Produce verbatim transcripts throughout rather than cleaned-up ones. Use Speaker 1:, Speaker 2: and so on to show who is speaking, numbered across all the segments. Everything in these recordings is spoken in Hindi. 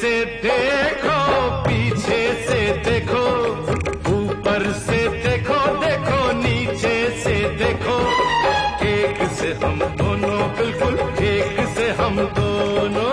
Speaker 1: से देखो, पीछे से देखो, ऊपर से देखो, देखो नीचे से देखो, एक से हम दोनों, बिल्कुल एक से हम दोनों।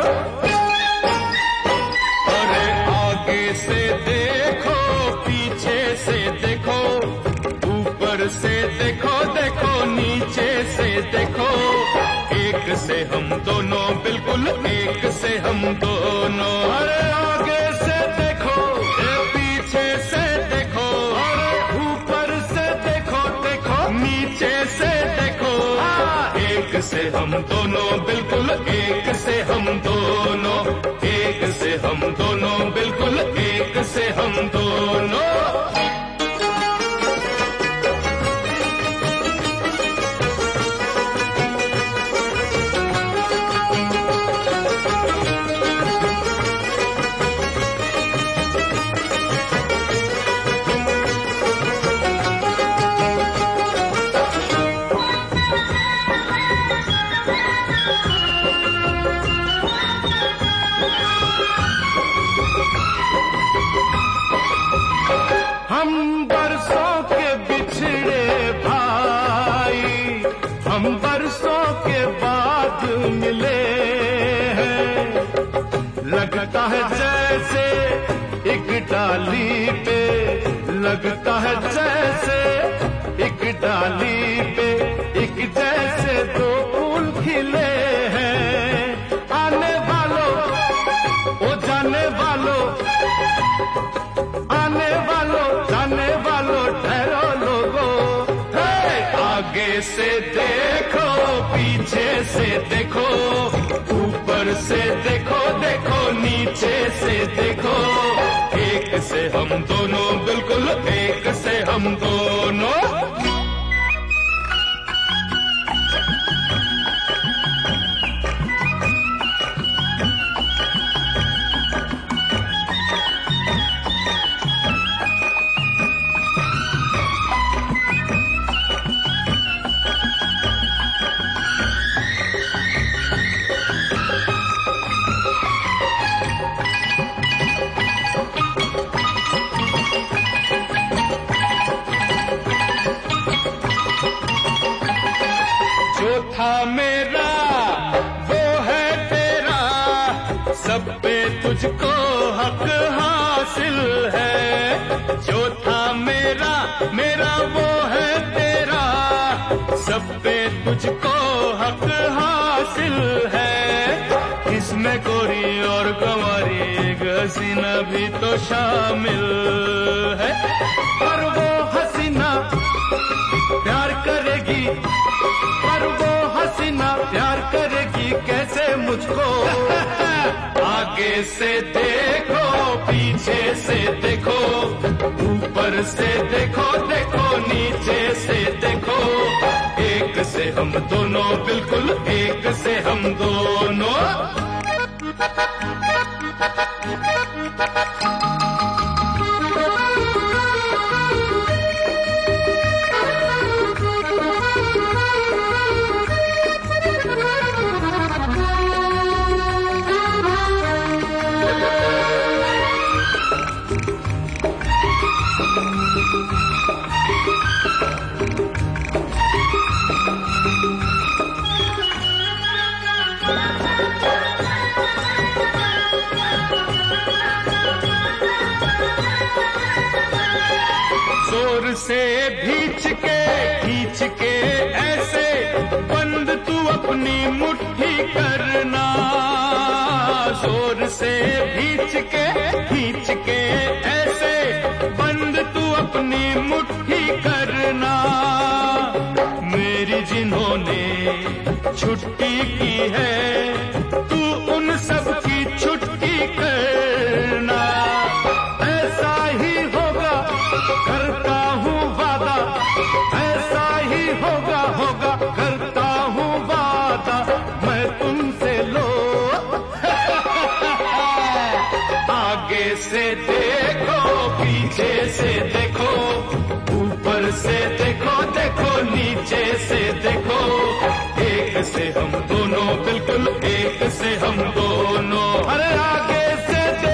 Speaker 1: अरे आगे से देखो, पीछे से देखो, ऊपर से देखो, देखो नीचे से देखो, एक से हम दोनों, बिल्कुल एक से हम दोनों। अरे आगे से देखो, पीछे से देखो, अरे ऊपर से देखो, देखो नीचे से देखो, एक से हम दोनों, बिल्कुल एक से हम दोनों, एक से हम दोनों, बिल्कुल एक से हम दोनों। हम बरसों के बिछड़े भाई, हम बरसों के बाद मिले हैं, लगता है जैसे एक डाली पे, लगता है जैसे एक डाली पे, एक जैसे दो फूल खिले हैं। आने वालों, ओ जाने वालों, आने वालों, जाने वालों, ठहरो लोगों। आगे से देखो, पीछे से देखो, ऊपर से देखो, देखो नीचे से देखो, एक से हम दोनों, बिल्कुल एक से हम दोनों। जो था मेरा वो है तेरा, सब पे तुझको हक हासिल है। जो था मेरा, मेरा वो है तेरा, सब पे तुझको हक हासिल है। इसमें गोरी और गंवारी एक हसीना भी तो शामिल है। और वो हसीना प्यार करेगी, पर वो हसीना प्यार करेगी कैसे मुझको। आगे से देखो, पीछे से देखो, ऊपर से देखो, देखो नीचे से देखो, एक से हम दोनों, बिल्कुल एक से हम दोनों। जोर से भींच के, खींच के ऐसे बंद तू अपनी मुट्ठी करना। जोर से भींच के, खींच के ऐसे बंद तू अपनी मुट्ठी करना। मेरी जिन्होंने छुट्टी की है, तू उन सब की छुट्टी करना। ऐसा ही होगा, करता हूँ वादा, ऐसा ही होगा, होगा करता हूँ वादा मैं तुमसे। लो आगे से देखो, पीछे से देखो, ऊपर से देखो, देखो नीचे से देखो, एक से हम दोनों, बिल्कुल एक से हम दोनों। अरे आगे से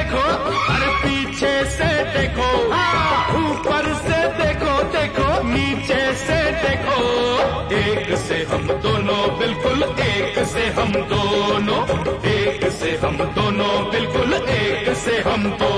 Speaker 1: हम दोनों, बिल्कुल एक से हम दोनों, एक से हम दोनों, बिल्कुल एक से हम दोनों।